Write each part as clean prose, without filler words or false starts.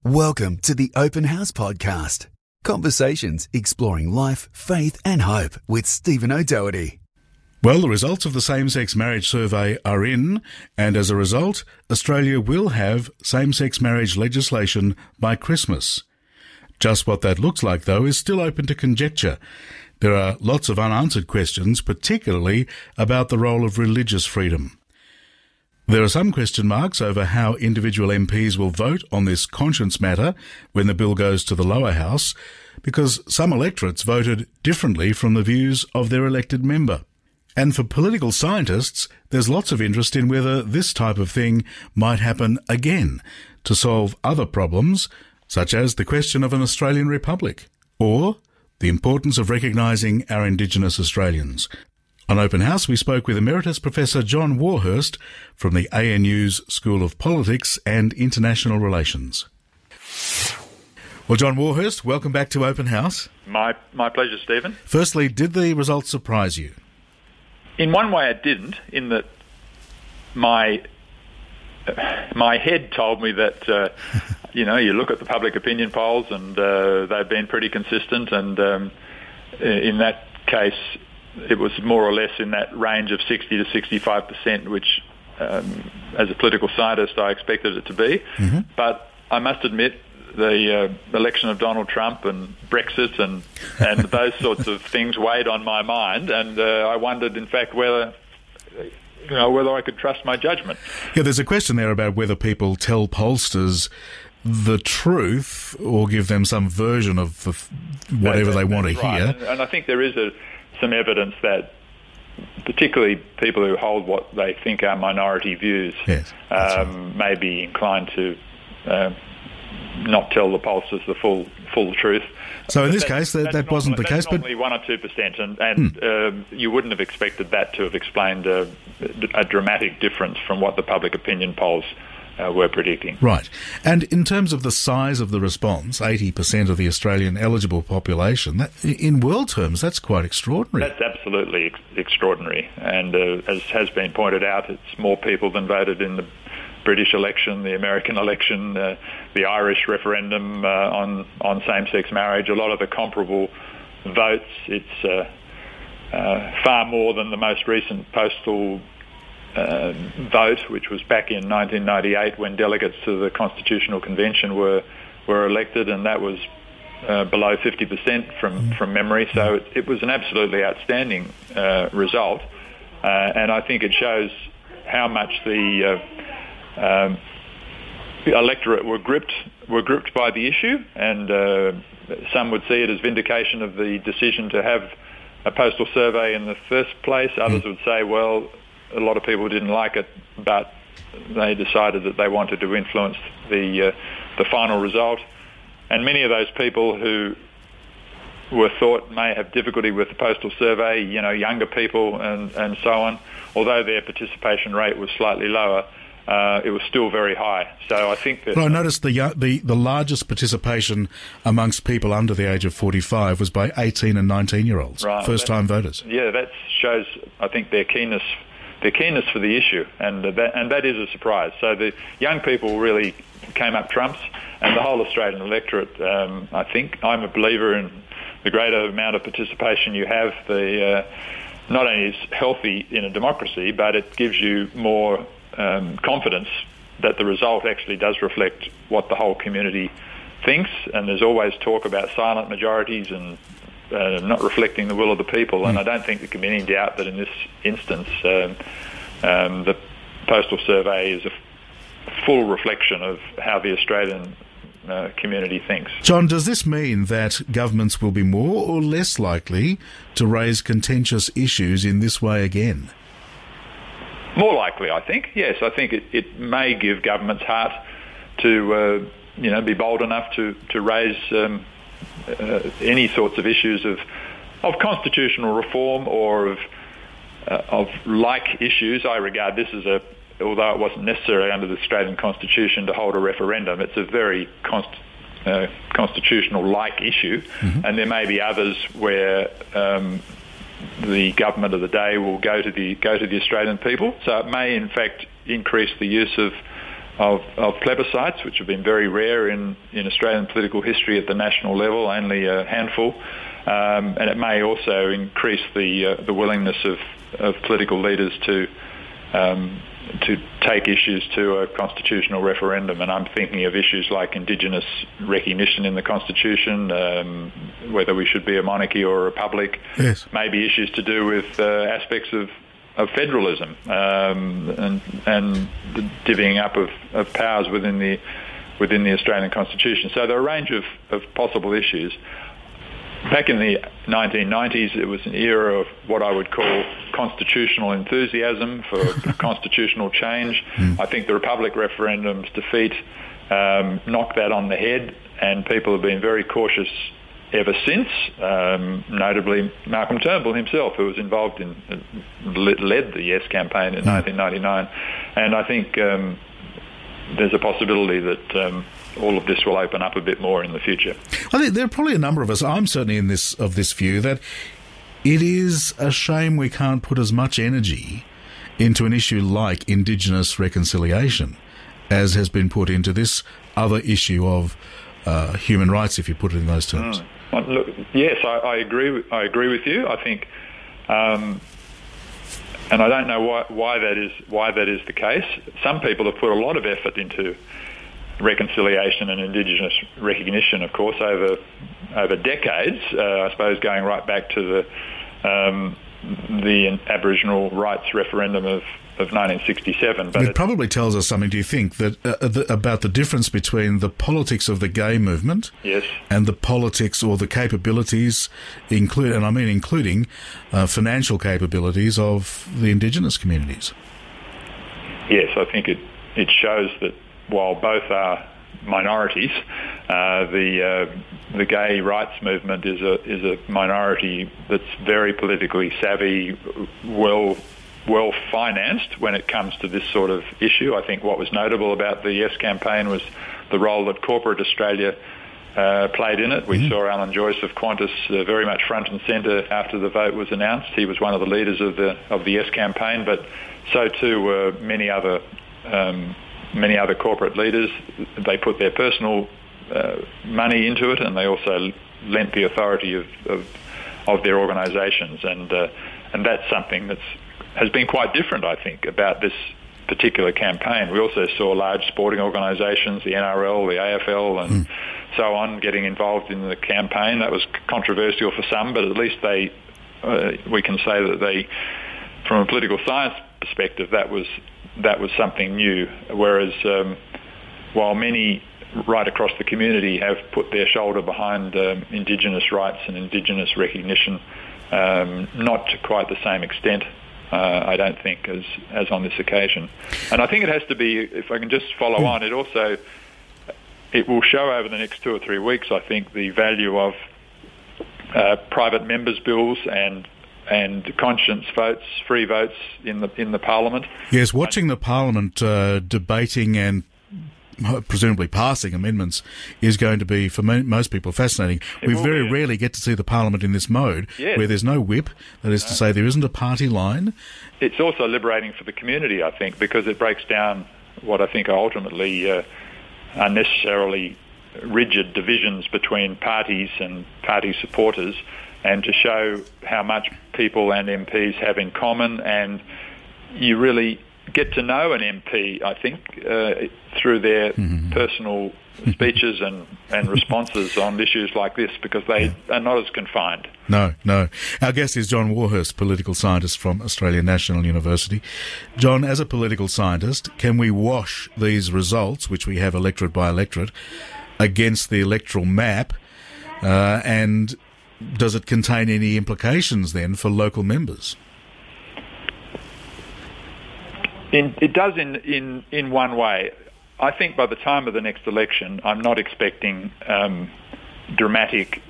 Welcome to the Open House Podcast. Conversations exploring life, faith and hope with Stephen O'Doherty. Well, the results of the same-sex marriage survey are in, and as a result, Australia will have same-sex marriage legislation by Christmas. Just what that looks like, though, is still open to conjecture. There are lots of unanswered questions, particularly about the role of religious freedom. There are some question marks over how individual MPs will vote on this conscience matter when the bill goes to the lower house, because some electorates voted differently from the views of their elected member. And for political scientists, there's lots of interest in whether this type of thing might happen again to solve other problems, such as the question of an Australian republic, or the importance of recognising our Indigenous Australians. On Open House, we spoke with Emeritus Professor John Warhurst from the ANU's School of Politics and International Relations. Well, John Warhurst, welcome back to Open House. My pleasure, Stephen. Firstly, did the results surprise you? In one way it didn't, in that my head told me that, you look at the public opinion polls and they've been pretty consistent, and in that case it was more or less in that range of 60 to 65%, which as a political scientist I expected it to be. Mm-hmm. But I must admit the election of Donald Trump and Brexit and those sorts of things weighed on my mind, and I wondered, in fact, whether I could trust my judgment. Yeah, there's a question there about whether people tell pollsters the truth or give them some version of whatever they want to hear. And I think there is some evidence that particularly people who hold what they think are minority views may be inclined to not tell the pollsters the full truth. So in this case, that wasn't the case. But normally 1 or 2%, and you wouldn't have expected that to have explained a dramatic difference from what the public opinion polls were predicting. Right. And in terms of the size of the response, 80% of the Australian eligible population, in world terms, that's quite extraordinary. That's absolutely extraordinary. And as has been pointed out, it's more people than voted in the British election, the American election, the Irish referendum on same-sex marriage, a lot of the comparable votes. It's far more than the most recent postal vote, which was back in 1998 when delegates to the Constitutional Convention were elected, and that was below 50% from memory. So it was an absolutely outstanding result, and I think it shows how much the electorate were gripped by the issue, and some would see it as vindication of the decision to have a postal survey in the first place. Others would say, well, a lot of people didn't like it, but they decided that they wanted to influence the final result. And many of those people who were thought may have difficulty with the postal survey, younger people and so on, although their participation rate was slightly lower, it was still very high. So I think that... Well, I noticed the largest participation amongst people under the age of 45 was by 18 and 19-year-olds, right, first-time voters. Yeah, that shows, I think, their keenness for the issue, and that is a surprise. So the young people really came up trumps, and the whole Australian electorate, I think, I'm a believer in the greater amount of participation you have, not only is healthy in a democracy, but it gives you more confidence that the result actually does reflect what the whole community thinks. And there's always talk about silent majorities and not reflecting the will of the people, and I don't think there can be any doubt that in this instance the postal survey is a full reflection of how the Australian community thinks. John, does this mean that governments will be more or less likely to raise contentious issues in this way again? More likely, I think. Yes, I think it may give governments heart to be bold enough to raise any sorts of issues of constitutional reform or of like issues. I regard this as although it wasn't necessarily under the Australian Constitution to hold a referendum, it's a very constitutional-like issue, and there may be others where the government of the day will go to the Australian people. So it may, in fact, increase the use of plebiscites, which have been very rare in Australian political history at the national level, only a handful. And it may also increase the willingness of political leaders to take issues to a constitutional referendum. And I'm thinking of issues like Indigenous recognition in the Constitution, whether we should be a monarchy or a republic, yes. Maybe issues to do with aspects of federalism and the divvying up of powers within the Australian Constitution. So there are a range of possible issues. Back in the 1990s, it was an era of what I would call constitutional enthusiasm for constitutional change. I think the Republic referendum's defeat knocked that on the head, and people have been very cautious ever since, notably Malcolm Turnbull himself, who was involved in, led the Yes campaign in 1999. And I think there's a possibility that all of this will open up a bit more in the future. I think there are probably a number of us, I'm certainly of this view, that it is a shame we can't put as much energy into an issue like Indigenous reconciliation as has been put into this other issue of human rights, if you put it in those terms. Look, yes, I agree with you. I think, and I don't know why that is the case. Some people have put a lot of effort into reconciliation and Indigenous recognition, of course, over decades. I suppose going right back to the Aboriginal rights referendum of 1967. But it probably tells us something, do you think, that about the difference between the politics of the gay movement, yes, and the politics or the capabilities, including financial capabilities of the Indigenous communities? Yes, I think it shows that while both are minorities, the gay rights movement is a minority that's very politically savvy, well financed when it comes to this sort of issue. I think what was notable about the Yes campaign was the role that corporate Australia played in it. We saw Alan Joyce of Qantas very much front and centre after the vote was announced. He was one of the leaders of the Yes campaign, but so too were many other corporate leaders. They put their personal money into it, and they also lent the authority of their organisations, and that's something has been quite different, I think, about this particular campaign. We also saw large sporting organisations, the NRL, the AFL, and so on, getting involved in the campaign. That was controversial for some, but at least we can say that they, from a political science perspective, that was something new. Whereas while many right across the community have put their shoulder behind Indigenous rights and Indigenous recognition, not to quite the same extent, I don't think, as on this occasion. And I think it has to be, if I can just follow on, it will show over the next 2 or 3 weeks, I think, the value of private members' bills and conscience votes, free votes in the Parliament. Yes, watching the Parliament debating and presumably passing amendments is going to be, for most people, fascinating. We very rarely get to see the Parliament in this mode, where there's no whip, that is to say there isn't a party line. It's also liberating for the community, I think, because it breaks down what I think are ultimately unnecessarily rigid divisions between parties and party supporters, and to show how much people and MPs have in common. And you really get to know an MP, I think, through their personal speeches and responses on issues like this, because they are not as confined. No. Our guest is John Warhurst, political scientist from Australian National University. John, as a political scientist, can we wash these results, which we have electorate by electorate, against the electoral map, and does it contain any implications then for local members? It does in one way. I think by the time of the next election, I'm not expecting dramatic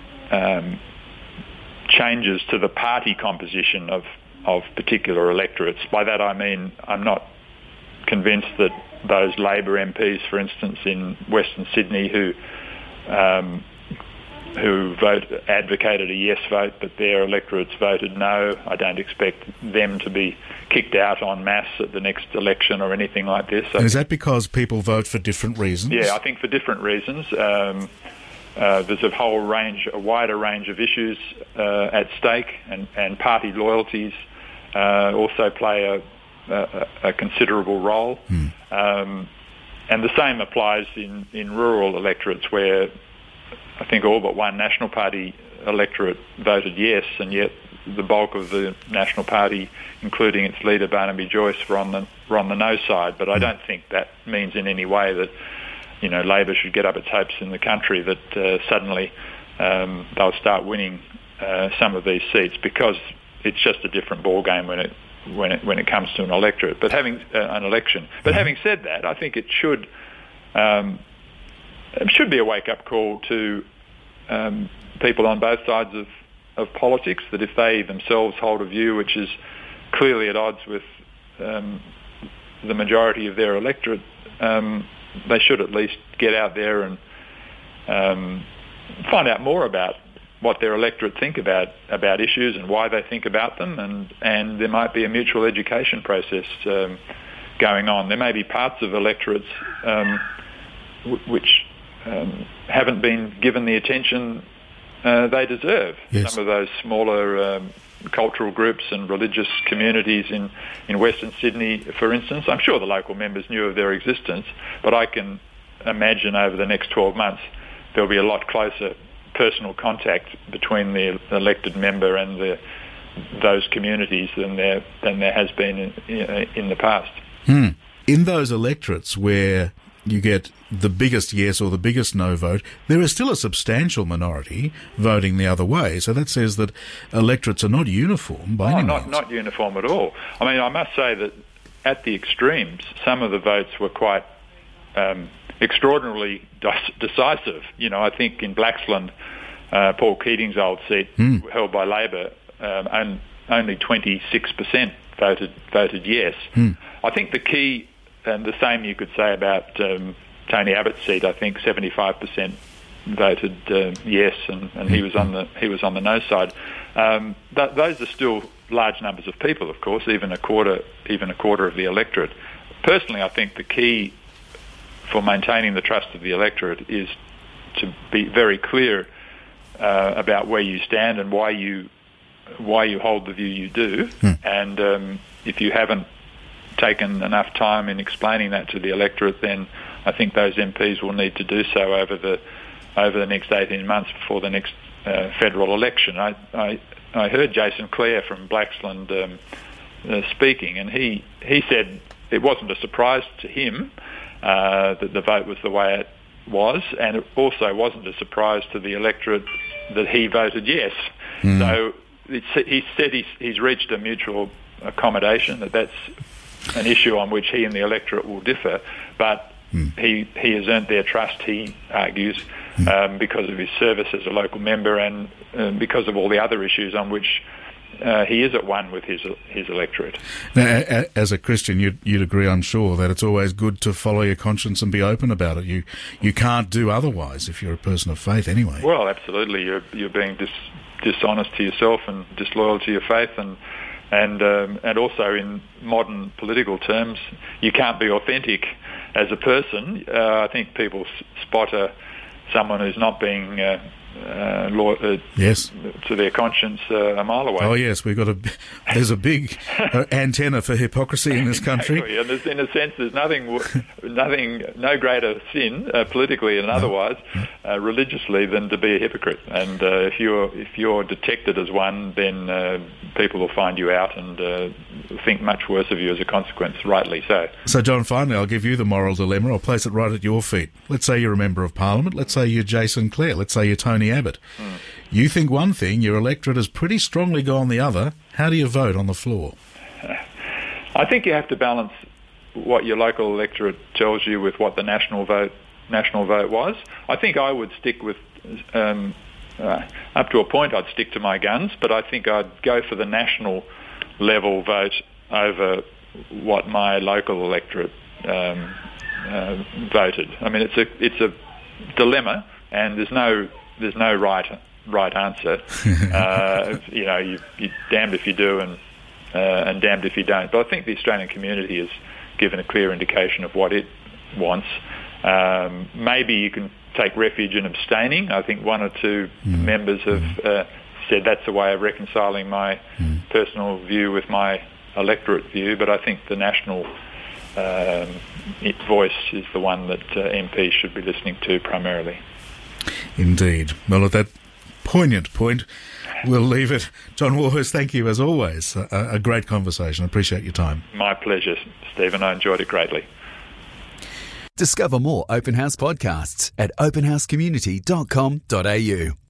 changes to the party composition of particular electorates. By that I mean I'm not convinced that those Labor MPs, for instance, in Western Sydney who advocated a yes vote, but their electorates voted no. I don't expect them to be kicked out en masse at the next election or anything like this. And is that because people vote for different reasons? Yeah, I think for different reasons. There's a wider range of issues at stake, and party loyalties also play a considerable role. And the same applies in rural electorates, where I think all but one National Party electorate voted yes, and yet the bulk of the National Party, including its leader Barnaby Joyce, were on the no side. But I don't think that means in any way that Labor should get up its hopes in the country that suddenly they'll start winning some of these seats, because it's just a different ball game when it comes to an electorate. But having having said that, I think it should be a wake-up call to people on both sides of politics, that if they themselves hold a view which is clearly at odds with the majority of their electorate, they should at least get out there and find out more about what their electorate think about issues and why they think about them, and there might be a mutual education process going on. There may be parts of electorates which haven't been given the attention they deserve. Yes. Some of those smaller cultural groups and religious communities in Western Sydney, for instance, I'm sure the local members knew of their existence, but I can imagine over the next 12 months there'll be a lot closer personal contact between the elected member and those communities than there has been in the past. In those electorates where you get the biggest yes or the biggest no vote, there is still a substantial minority voting the other way. So that says that electorates are not uniform by any means. Not uniform at all. I mean, I must say that at the extremes, some of the votes were quite extraordinarily decisive. I think in Blaxland, Paul Keating's old seat, held by Labor, only 26% voted yes. I think the key, and the same you could say about Tony Abbott's seat. I think 75% voted yes, and he was on the no side. Those are still large numbers of people, of course, even a quarter of the electorate. Personally, I think the key for maintaining the trust of the electorate is to be very clear about where you stand and why you hold the view you do. And if you haven't taken enough time in explaining that to the electorate, then I think those MPs will need to do so over the next 18 months before the next federal election. I heard Jason Clare from Blaxland speaking, and he said it wasn't a surprise to him that the vote was the way it was, and it also wasn't a surprise to the electorate that he voted yes. So he said he's reached a mutual accommodation, that's an issue on which he and the electorate will differ, but he has earned their trust, he argues, because of his service as a local member and because of all the other issues on which he is at one with his electorate. Now, as a Christian, you'd agree, I'm sure, that it's always good to follow your conscience and be open about it. You can't do otherwise if you're a person of faith anyway. Well, absolutely. You're being dishonest to yourself and disloyal to your faith, and also in modern political terms, you can't be authentic as a person. I think people spot someone who's not being yes, to their conscience a mile away. Oh yes, there's a big antenna for hypocrisy in this country. Exactly. And in a sense, there's no greater sin politically and otherwise, religiously, than to be a hypocrite. And if you're detected as one, then people will find you out and think much worse of you as a consequence. Rightly so. So, John, finally, I'll give you the moral dilemma. I'll place it right at your feet. Let's say you're a member of Parliament. Let's say you're Jason Clare. Let's say you're Tony Abbott. You think one thing, your electorate has pretty strongly gone the other. How do you vote on the floor? I think you have to balance what your local electorate tells you with what the national vote was. I think I would stick with, up to a point, I'd stick to my guns, but I think I'd go for the national level vote over what my local electorate voted. I mean, it's a dilemma, and there's no there's no right answer. You're damned if you do and damned if you don't. But I think the Australian community has given a clear indication of what it wants. Maybe you can take refuge in abstaining. I think one or two members have said that's a way of reconciling my personal view with my electorate view, but I think the national voice is the one that MPs should be listening to primarily. Indeed. Well, at that poignant point, we'll leave it. John Warhurst, thank you as always. A great conversation. I appreciate your time. My pleasure, Stephen. I enjoyed it greatly. Discover more Open House podcasts at openhousecommunity.com.au.